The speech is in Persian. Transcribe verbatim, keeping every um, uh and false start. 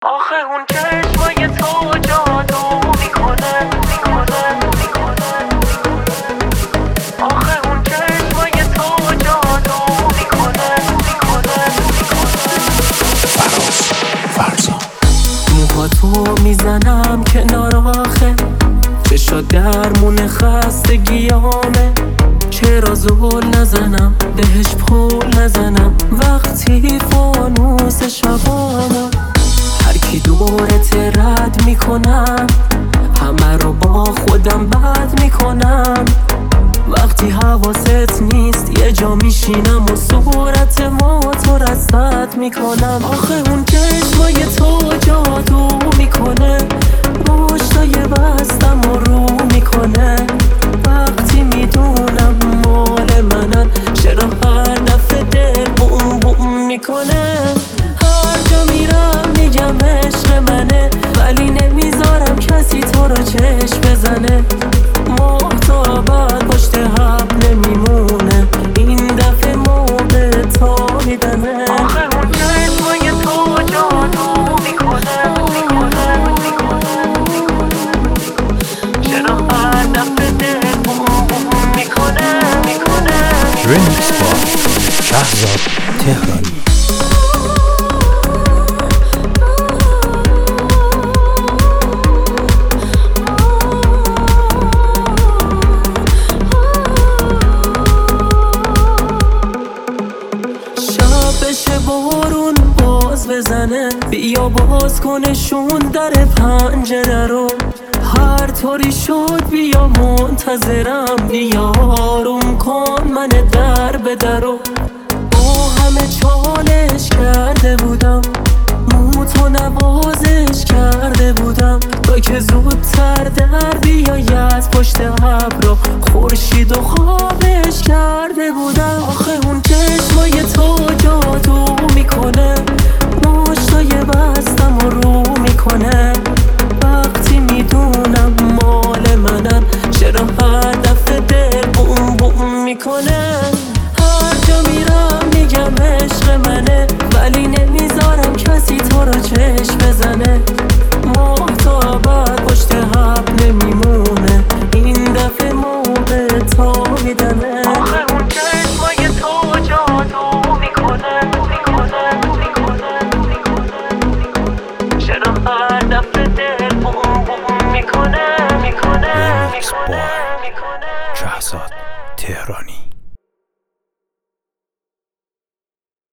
آخه اون چشمای تو جادو میکنه میکنه میکنه آخه اون چشمای تو جادو میکنه میکنه فراز فرزا موهاتو میزنم کنار آخه چشا درمون خستگیامه چرا زول نزنم بهش پول نزنم وقتی فانوس شبانم هر کی دورت رد میکنم همه رو با خودم بد میکنم وقتی حواست نیست یه جا میشینم و صورت ما تو رصد میکنم آخه اون چشمای تو جادو میکنه مشتای بستم و رو میکنه وقتی میدونم مال منن چرا هر دفعه دل بوم بوم میکنه هر جا میرم میگم عشق منه ولی نمیذارم کسی تو رو چشم بزنه محتابت پشت حب نمیمونه این دفعه موقع تا میدنه آخه اون چشمای تو جادو میکنه میکنه میکنه چرا هر دفعه دل بوم بوم میکنه میکنه رمیکس با شهرزاد تهرانی. بشه بارون باز بزنه بیا باز کنشون در پنجره رو هر طوری شد بیا منتظرم بیا آروم کن من در به درو با همه چالش کرده بودم موتو نوازش کرده بودم تا که زودتر در بیای از پشت ابر خورشید و خوابش کرده بودم آخه اون چشمای تو جادو میکنه